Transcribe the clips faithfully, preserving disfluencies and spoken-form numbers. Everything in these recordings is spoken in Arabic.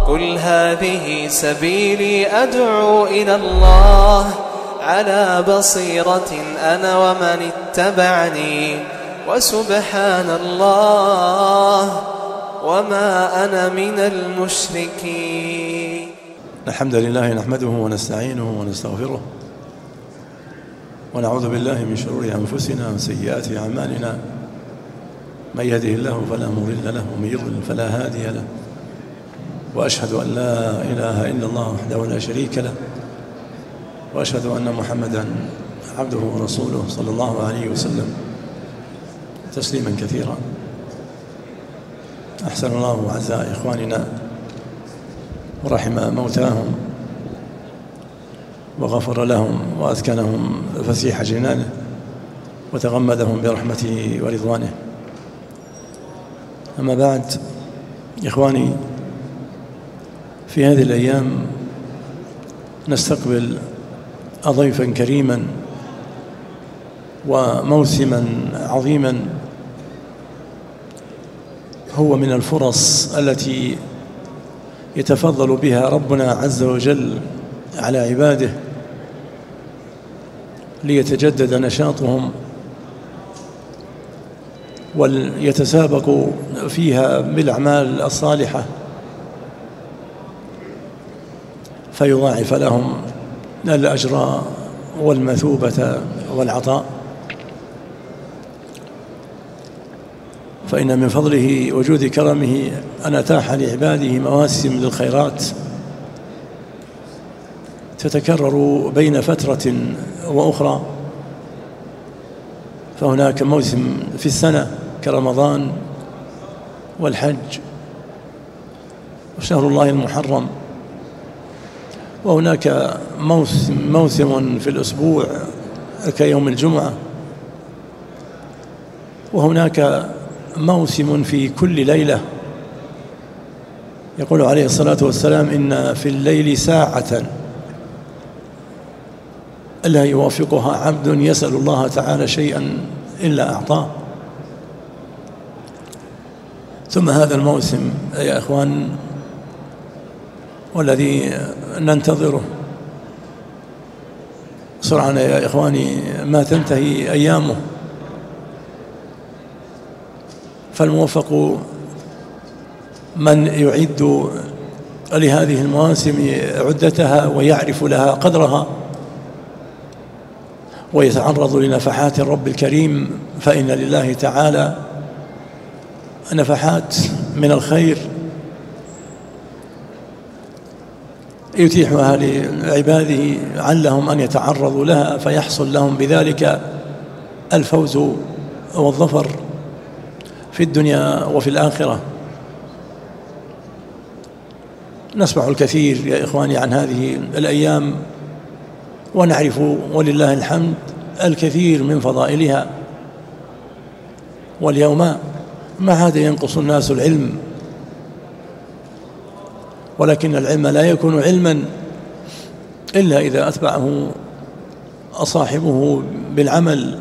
قل هذه سبيلي أدعو إلى الله على بصيرة أنا ومن اتبعني وسبحان الله وما أنا من المشركين. الحمد لله نحمده ونستعينه ونستغفره ونعوذ بالله من شرور أنفسنا وسيئات أعمالنا، من يهده الله فلا مضل له ومن يضلل فلا هادي له، وأشهد أن لا إله إلا الله وحده لا شريك له، وأشهد أن محمدا عبده ورسوله صلى الله عليه وسلم تسليما كثيرا. أحسن الله عزاء إخواننا ورحم موتاهم وغفر لهم وأسكنهم فسيح جنانه وتغمدهم برحمته ورضوانه. أما بعد، إخواني، في هذه الأيام نستقبل ضيفا كريما وموسما عظيما، هو من الفرص التي يتفضل بها ربنا عز وجل على عباده ليتجدد نشاطهم وليتسابقوا فيها بالأعمال الصالحة فيضاعف لهم الأجر والمثوبة والعطاء. فإن من فضله وجود كرمه أن أتاح لعباده مواسم للخيرات تتكرر بين فترة وأخرى. فهناك موسم في السنة كرمضان والحج وشهر الله المحرم، وهناك موسم, موسم في الأسبوع كيوم الجمعة، وهناك موسم في كل ليلة. يقول عليه الصلاة والسلام: إن في الليل ساعة لا يوافقها عبد يسأل الله تعالى شيئا إلا أعطاه. ثم هذا الموسم يا إخوان والذي ننتظره سرعان يا إخواني ما تنتهي أيامه، فالموفق من يعد لهذه المواسم عدتها ويعرف لها قدرها ويتعرض لنفحات الرب الكريم، فإن لله تعالى نفحات من الخير يتيحها لعباده علهم أن يتعرضوا لها فيحصل لهم بذلك الفوز والظفر في الدنيا وفي الآخرة. نسمع الكثير يا إخواني عن هذه الأيام ونعرف ولله الحمد الكثير من فضائلها، واليوم ما عاد ينقص الناس العلم، ولكن العلم لا يكون علما إلا إذا أتبعه صاحبه بالعمل.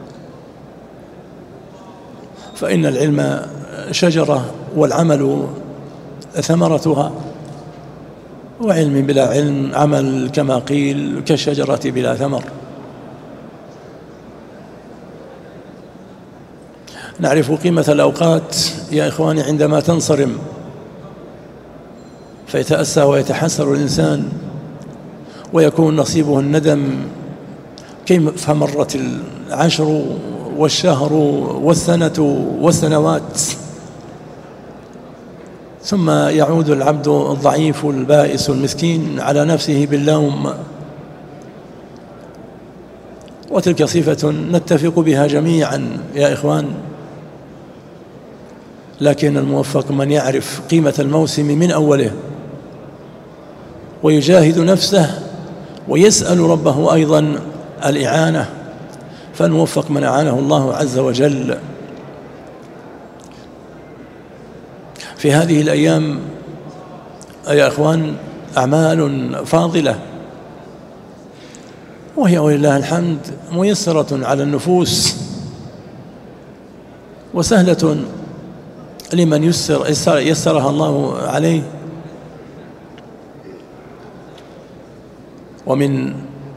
فإن العلم شجرة والعمل ثمرتها، وعلم بلا علم عمل كما قيل كالشجرة بلا ثمر. نعرف قيمة الأوقات يا إخواني عندما تنصرم فيتأسى ويتحسر الإنسان ويكون نصيبه الندم، كيف مرت العشر والشهر والسنة والسنوات، ثم يعود العبد الضعيف البائس المسكين على نفسه باللوم. وتلك صفة نتفق بها جميعا يا إخوان، لكن الموفق من يعرف قيمة الموسم من أوله ويجاهد نفسه ويسأل ربه أيضا الإعانة، فالموفق من أعانه الله عز وجل. في هذه الأيام يا إخوان أعمال فاضلة، وهي ولله الحمد ميسرة على النفوس وسهلة لمن يسر يسرها الله عليه. ومن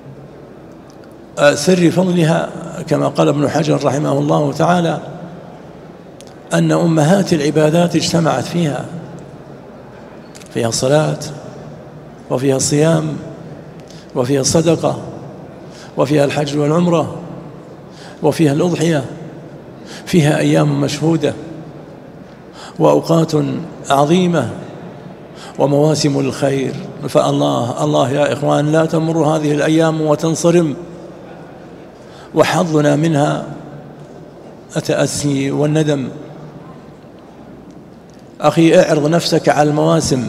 سر فضلها كما قال ابن حجر رحمه الله تعالى أن أمهات العبادات اجتمعت فيها، فيها الصلاة وفيها الصيام وفيها الصدقة وفيها الحج والعمرة وفيها الأضحية، فيها أيام مشهودة وأوقات عظيمة ومواسم الخير. فالله الله يا إخوان لا تمر هذه الأيام وتنصرم وحظنا منها التأسي والندم. أخي اعرض نفسك على المواسم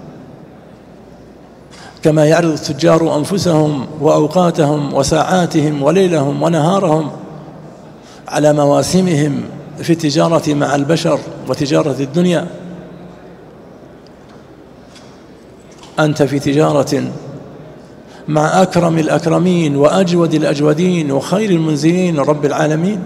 كما يعرض التجار أنفسهم وأوقاتهم وساعاتهم وليلهم ونهارهم على مواسمهم في التجارة مع البشر وتجارة الدنيا. أنت في تجارة مع أكرم الأكرمين وأجود الأجودين وخير المنزلين رب العالمين،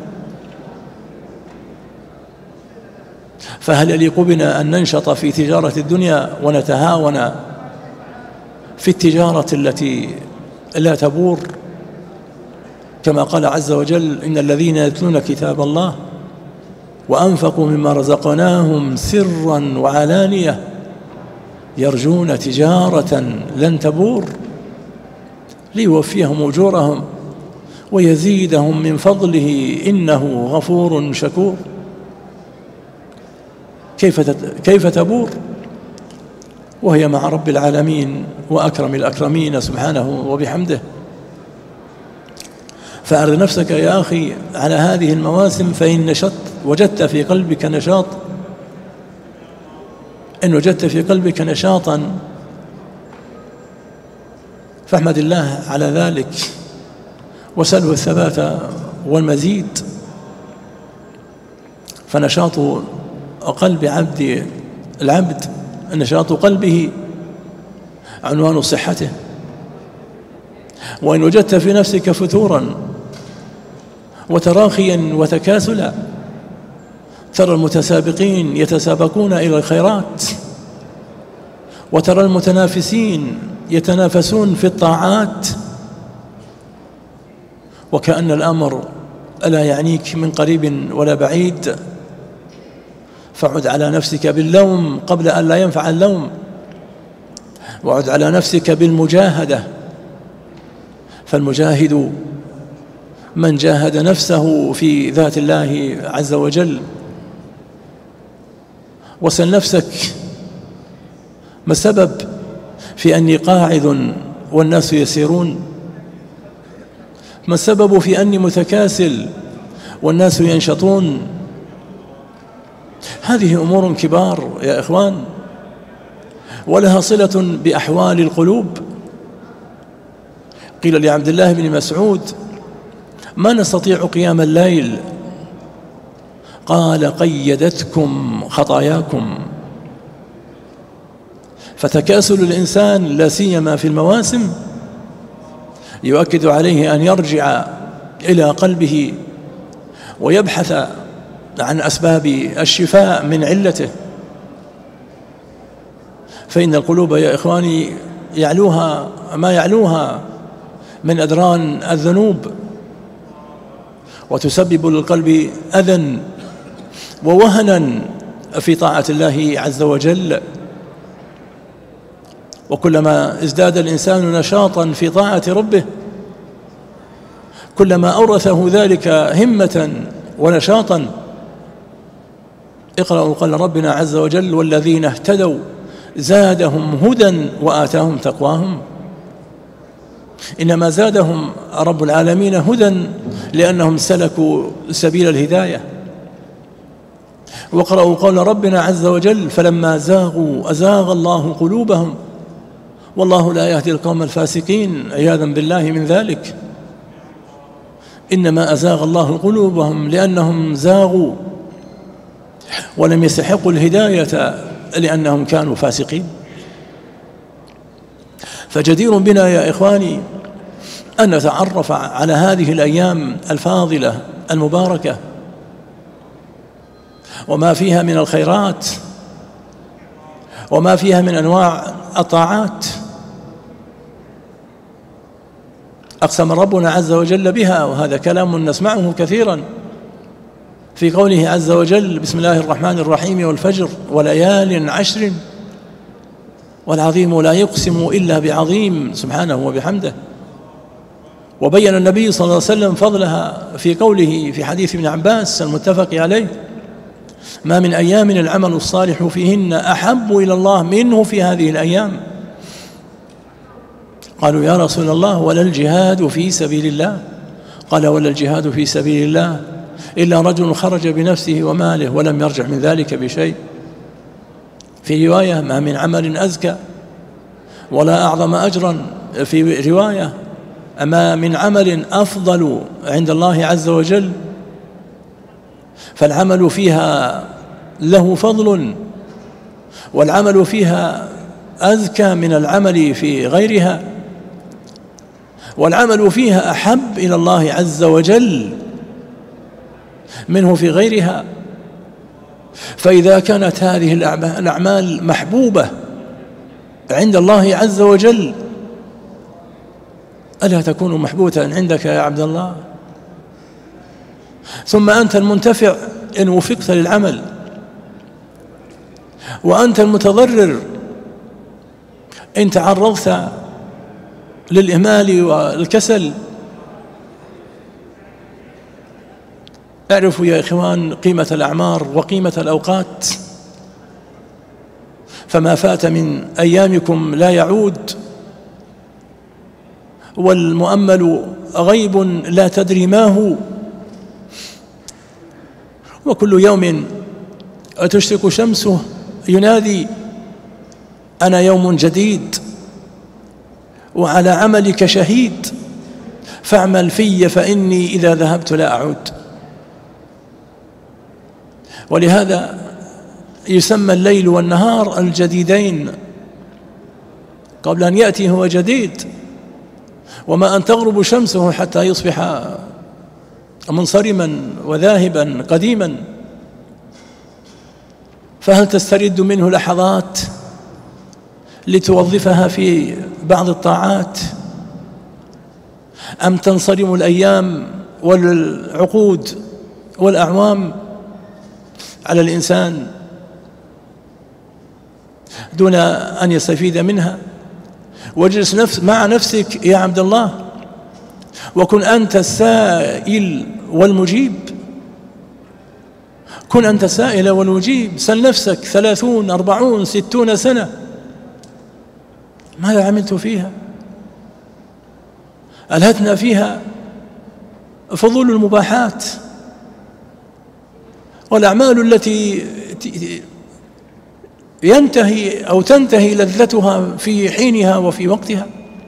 فهل يليق بنا أن ننشط في تجارة الدنيا ونتهاون في التجارة التي لا تبور؟ كما قال عز وجل: إن الذين يتلون كتاب الله وأنفقوا مما رزقناهم سرا وعلانية يرجون تجارة لن تبور ليوفيهم أجورهم ويزيدهم من فضله إنه غفور شكور. كيف كيف تبور وهي مع رب العالمين وأكرم الأكرمين سبحانه وبحمده؟ فأعرض نفسك يا أخي على هذه المواسم، فإن نشطت وجدت في قلبك نشاط، إن وجدت في قلبك نشاطا فاحمد الله على ذلك وسله الثبات والمزيد. فنشاط قلب عبد العبد نشاط قلبه عنوان صحته. وإن وجدت في نفسك فتورا وتراخيا وتكاسلا، ترى المتسابقين يتسابقون إلى الخيرات، وترى المتنافسين يتنافسون في الطاعات، وكأن الأمر ألا يعنيك من قريب ولا بعيد، فعد على نفسك باللوم قبل أن لا ينفع اللوم، وعد على نفسك بالمجاهدة، فالمجاهد من جاهد نفسه في ذات الله عز وجل. وسل نفسك ما السبب في أني قاعد والناس يسيرون؟ ما السبب في أني متكاسل والناس ينشطون؟ هذه أمور كبار يا إخوان، ولها صلة بأحوال القلوب. قيل لعبد الله بن مسعود: ما نستطيع قيام الليل؟ قال: قيدتكم خطاياكم. فتكاسل الإنسان لا سيما في المواسم يؤكد عليه أن يرجع إلى قلبه ويبحث عن أسباب الشفاء من علته، فإن القلوب يا إخواني يعلوها ما يعلوها من أدران الذنوب، وتسبب للقلب أذى ووهنا في طاعة الله عز وجل. وكلما ازداد الإنسان نشاطا في طاعة ربه كلما أورثه ذلك همة ونشاطا. اقرأوا قال ربنا عز وجل: والذين اهتدوا زادهم هدى وآتاهم تقواهم. إنما زادهم رب العالمين هدى لأنهم سلكوا سبيل الهداية. واقرأوا قول ربنا عز وجل: فلما زاغوا أزاغ الله قلوبهم والله لا يهدي القوم الفاسقين، عياذا بالله من ذلك. إنما أزاغ الله قلوبهم لأنهم زاغوا ولم يستحقوا الهداية لأنهم كانوا فاسقين. فجدير بنا يا إخواني أن نتعرف على هذه الأيام الفاضلة المباركة وما فيها من الخيرات وما فيها من أنواع الطاعات. أقسم ربنا عز وجل بها، وهذا كلام نسمعه كثيرا في قوله عز وجل: بسم الله الرحمن الرحيم والفجر وليال عشر والعظيم لا يقسم إلا بعظيم سبحانه وبحمده. وبين النبي صلى الله عليه وسلم فضلها في قوله في حديث ابن عباس المتفق عليه: ما من أيام العمل الصالح فيهن أحب إلى الله منه في هذه الأيام. قالوا: يا رسول الله ولا الجهاد في سبيل الله؟ قال: ولا الجهاد في سبيل الله إلا رجل خرج بنفسه وماله ولم يرجع من ذلك بشيء. في رواية: ما من عمل أزكى ولا أعظم أجرا. في رواية: ما من عمل أفضل عند الله عز وجل. فالعمل فيها له فضل، والعمل فيها أزكى من العمل في غيرها، والعمل فيها أحب إلى الله عز وجل منه في غيرها. فإذا كانت هذه الأعمال محبوبة عند الله عز وجل، ألا تكون محبوبة عندك يا عبد الله؟ ثم أنت المنتفع إن وفقت للعمل، وأنت المتضرر إن تعرضت للإهمال والكسل. اعرفوا يا إخوان قيمة الأعمار وقيمة الأوقات، فما فات من أيامكم لا يعود، والمؤمل غيب لا تدري ما هو، وكل يوم تشرق شمسه ينادي: أنا يوم جديد وعلى عملك شهيد، فاعمل في فإني إذا ذهبت لا أعود. ولهذا يسمى الليل والنهار الجديدين، قبل أن يأتي هو جديد، وما أن تغرب شمسه حتى يصبح منصرما وذاهبا قديما. فهل تسترد منه لحظات لتوظفها في بعض الطاعات، أم تنصرم الأيام والعقود والأعوام على الإنسان دون أن يستفيد منها؟ واجلس نفس مع نفسك يا عبد الله، وكن أنت السائل والمجيب. كن أنت السائل والمجيب. سل نفسك: ثلاثون أربعون ستون سنة ماذا عملت فيها؟ ألهتنا فيها فضول المباحات والأعمال التي ينتهي أو تنتهي لذتها في حينها وفي وقتها.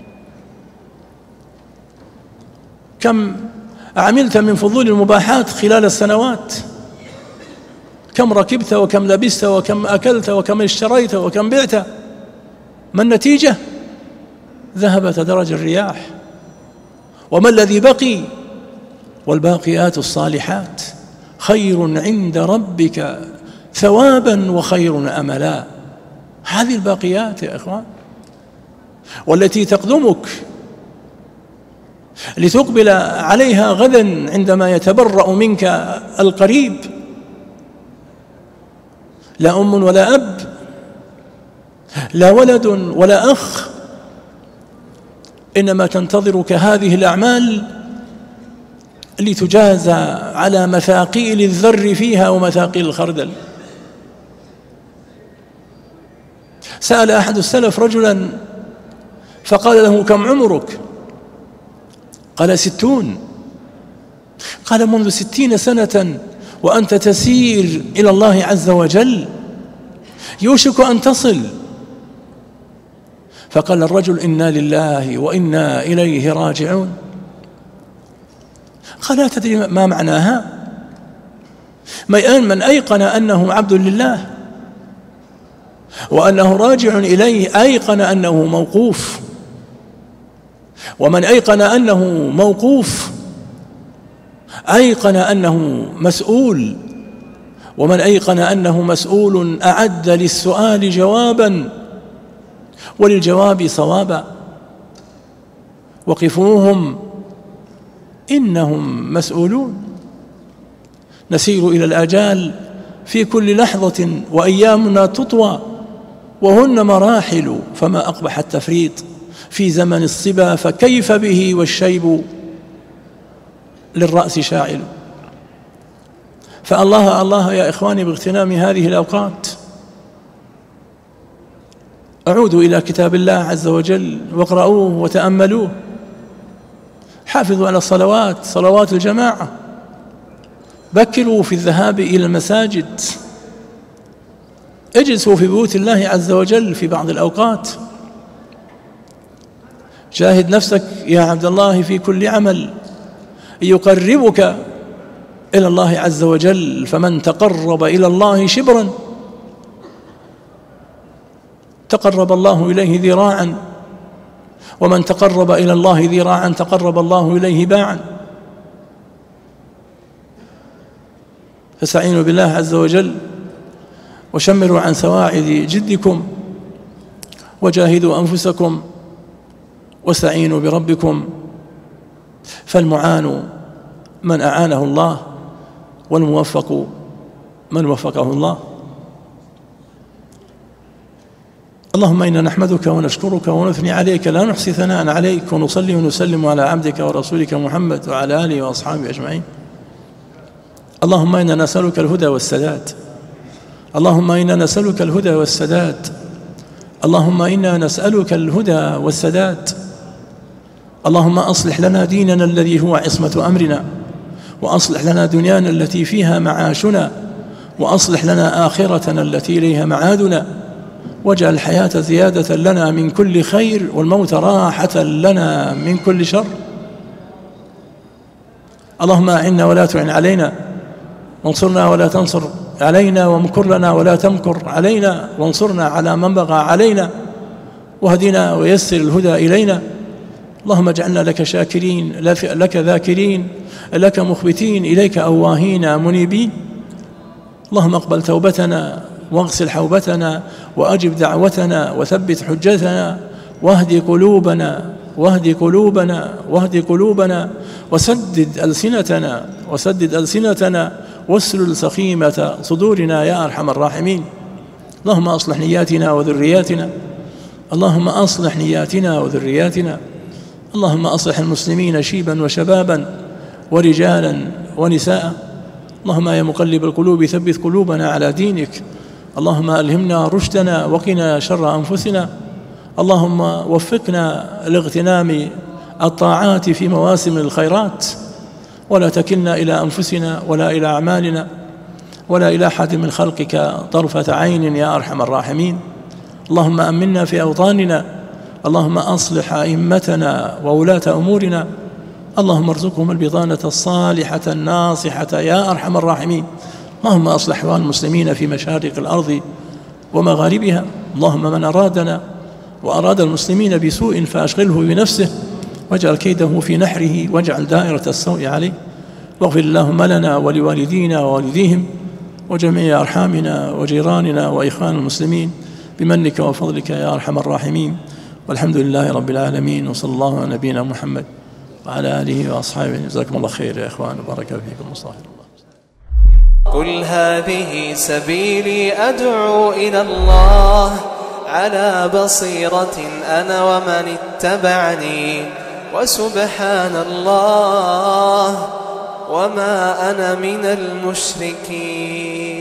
كم عملت من فضول المباحات خلال السنوات؟ كم ركبت وكم لبست وكم أكلت وكم اشتريت وكم بعت؟ ما النتيجة؟ ذهبت درج الرياح. وما الذي بقي؟ والباقيات الصالحات خير عند ربك ثوابا وخير أملا. هذه الباقيات يا إخوان، والتي تقدمك لتقبل عليها غدا عندما يتبرأ منك القريب. لا أم ولا أب، لا ولد ولا أخ، إنما تنتظرك هذه الأعمال لتجازى على مثاقيل الذر فيها ومثاقيل الخردل. سأل أحد السلف رجلا فقال له: كم عمرك؟ قال: ستون. قال: منذ ستين سنة وأنت تسير إلى الله عز وجل، يوشك أن تصل. فقال الرجل: إنا لله وإنا إليه راجعون. قال: لا تدري ما معناها؟ من أيقن أنه عبد لله وأنه راجع إليه أيقن أنه موقوف، ومن أيقن أنه موقوف أيقن أنه مسؤول، ومن أيقن أنه مسؤول أعد للسؤال جوابا وللجواب صوابا. وقفوهم إنهم مسؤولون. نسير إلى الآجال في كل لحظة وأيامنا تطوى وهن مراحل، فما أقبح التفريط في زمن الصبا، فكيف به والشيب للرأس شاعل. فالله الله يا إخواني باغتنام هذه الأوقات. أعودوا إلى كتاب الله عز وجل واقرأوه وتأملوه. حافظوا على الصلوات، صلوات الجماعة. بكروا في الذهاب إلى المساجد. اجلسوا في بيوت الله عز وجل في بعض الأوقات. جاهد نفسك يا عبد الله في كل عمل يقربك إلى الله عز وجل، فمن تقرب إلى الله شبرا تقرب الله إليه ذراعا، ومن تقرب إلى الله ذراعا تقرب الله إليه باعا. فاستعينوا بالله عز وجل وشمروا عن سواعد جدكم وجاهدوا أنفسكم واستعينوا بربكم، فالمعان من أعانه الله والموفق من وفقه الله. اللهم إنا نحمدك ونشكرك ونثني عليك، لا نحصي ثناء عليك، ونصلي ونسلم على عبدك ورسولك محمد وعلى آله وأصحابه أجمعين. اللهم إنا نسألك الهدى والسداد، اللهم إنا نسألك الهدى والسداد، اللهم إنا نسألك الهدى والسداد. اللهم أصلح لنا ديننا الذي هو عصمة أمرنا، وأصلح لنا دنيانا التي فيها معاشنا، وأصلح لنا آخرتنا التي إليها معادنا، واجعل الحياة زيادة لنا من كل خير والموت راحة لنا من كل شر. اللهم أعنا ولا تعن علينا، وانصرنا ولا تنصر علينا، وامكر لنا ولا تمكر علينا، وانصرنا على من بغى علينا، واهدنا ويسر الهدى إلينا. اللهم اجعلنا لك شاكرين، لك ذاكرين، لك مخبتين، إليك أواهين منيبين. اللهم اقبل توبتنا واغسل حوبتنا وأجب دعوتنا وثبت حجتنا، واهد قلوبنا واهد قلوبنا واهد قلوبنا وسدد ألسنتنا وسدد ألسنتنا واسلل سخيمة صدورنا يا أرحم الراحمين. اللهم أصلح نياتنا وذرياتنا، اللهم أصلح نياتنا وذرياتنا، اللهم أصلح المسلمين شيبا وشبابا ورجالا ونساء. اللهم يا مقلب القلوب ثبت قلوبنا على دينك. اللهم ألهمنا رشدنا وقنا شر أنفسنا. اللهم وفقنا لاغتنام الطاعات في مواسم الخيرات، ولا تكلنا إلى أنفسنا ولا إلى أعمالنا ولا إلى أحد من خلقك طرفة عين يا أرحم الراحمين. اللهم أمنا في أوطاننا، اللهم أصلح أئمتنا وولاة أمورنا، اللهم ارزقهم البطانة الصالحة الناصحة يا أرحم الراحمين. اللهم أصلح أحوال المسلمين في مشارق الأرض ومغاربها. اللهم من أرادنا وأراد المسلمين بسوء فأشغله بنفسه، واجعل كيده في نحره، واجعل دائرة السوء عليه. واغفر اللهم لنا ولوالدينا ووالديهم وجميع أرحامنا وجيراننا وإخوان المسلمين بمنك وفضلك يا أرحم الراحمين. والحمد لله رب العالمين، وصلى الله على نبينا محمد وعلى آله وأصحابه. جزاكم الله خير يا إخوان، وبارك فيكم وصلى الله. قل هذه سبيلي أدعو إلى الله على بصيرة أنا ومن اتبعني، وسبحان الله وما أنا من المشركين.